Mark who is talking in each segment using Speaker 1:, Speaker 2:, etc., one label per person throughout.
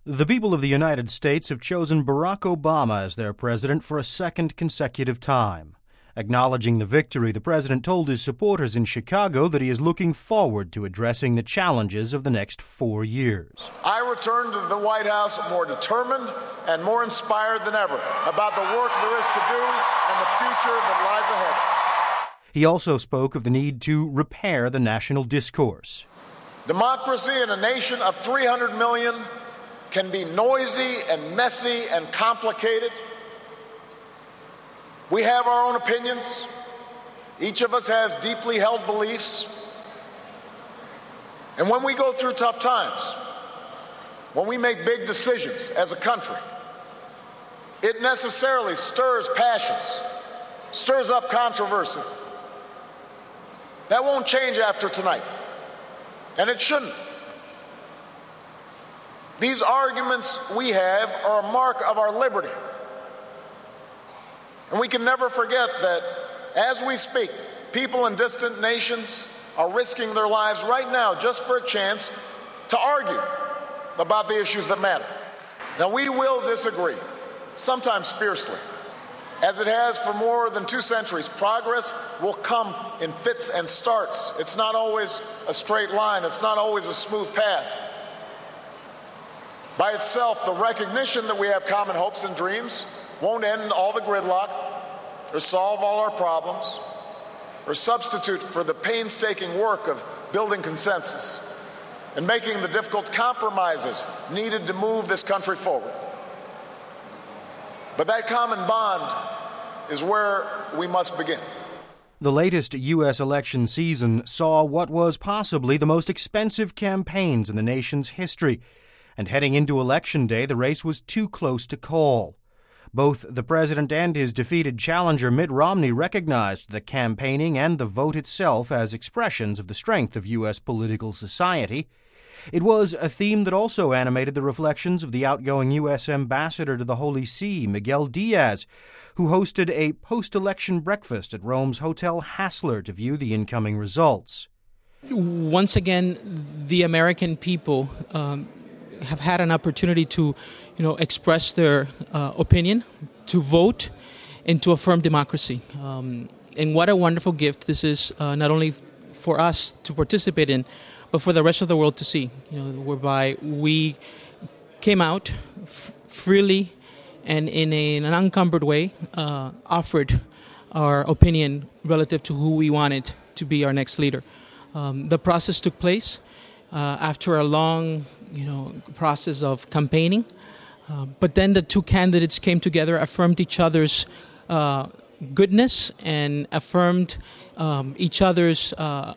Speaker 1: The people of the United States have chosen Barack Obama as their president for a second consecutive time. Acknowledging the victory, the president told his supporters in Chicago that he is looking forward to addressing the challenges of the next 4 years.
Speaker 2: I return to the White House more determined and more inspired than ever about the work there is to do and the future that lies ahead.
Speaker 1: He also spoke of the need to repair the national discourse.
Speaker 2: Democracy in a nation of 300 million can be noisy and messy and complicated. We have our own opinions. Each of us has deeply held beliefs. And when we go through tough times, when we make big decisions as a country, it necessarily stirs passions, stirs up controversy. That won't change after tonight, and it shouldn't. These arguments we have are a mark of our liberty. And we can never forget that as we speak, people in distant nations are risking their lives right now just for a chance to argue about the issues that matter. Now, we will disagree, sometimes fiercely. As it has for more than 2 centuries, progress will come in fits and starts. It's not always a straight line. It's not always a smooth path. By itself, the recognition that we have common hopes and dreams won't end all the gridlock or solve all our problems or substitute for the painstaking work of building consensus and making the difficult compromises needed to move this country forward. But that common bond is where we must begin.
Speaker 1: The latest U.S. election season saw what was possibly the most expensive campaigns in the nation's history. And heading into Election Day, the race was too close to call. Both the president and his defeated challenger, Mitt Romney, recognized the campaigning and the vote itself as expressions of the strength of U.S. political society. It was a theme that also animated the reflections of the outgoing U.S. ambassador to the Holy See, Miguel Diaz, who hosted a post-election breakfast at Rome's Hotel Hassler to view the incoming results.
Speaker 3: Once again, the American people have had an opportunity to, express their opinion, to vote, and to affirm democracy. And what a wonderful gift this is, not only for us to participate in, but for the rest of the world to see, whereby we came out freely and in an unencumbered way, offered our opinion relative to who we wanted to be our next leader. The process took place after a long process of campaigning. But then the two candidates came together, affirmed each other's goodness, and affirmed each other's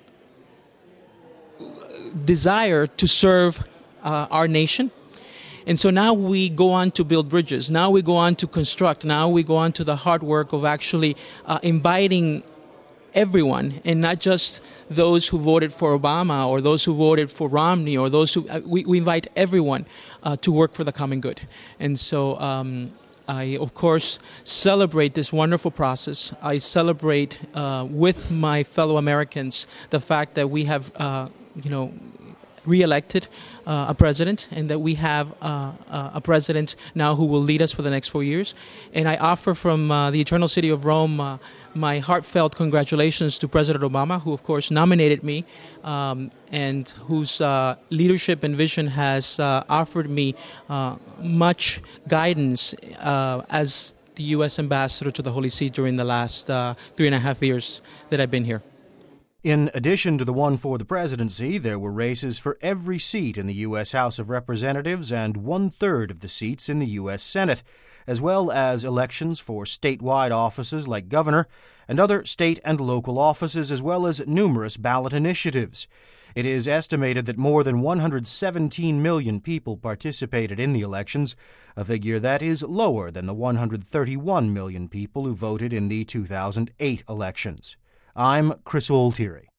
Speaker 3: desire to serve our nation. And so now we go on to build bridges. Now we go on to construct. Now we go on to the hard work of actually inviting everyone, and not just those who voted for Obama or those who voted for Romney or those who we invite everyone to work for the common good. And so I, of course, celebrate this wonderful process. I celebrate with my fellow Americans the fact that we have, re-elected a president, and that we have a president now who will lead us for the next 4 years. And I offer from the Eternal City of Rome my heartfelt congratulations to President Obama, who, of course, nominated me, and whose leadership and vision has offered me much guidance as the U.S. ambassador to the Holy See during the last 3.5 years that I've been here.
Speaker 1: In addition to the one for the presidency, there were races for every seat in the U.S. House of Representatives and 1/3 of the seats in the U.S. Senate, as well as elections for statewide offices like governor and other state and local offices, as well as numerous ballot initiatives. It is estimated that more than 117 million people participated in the elections, a figure that is lower than the 131 million people who voted in the 2008 elections. I'm Chris Altieri.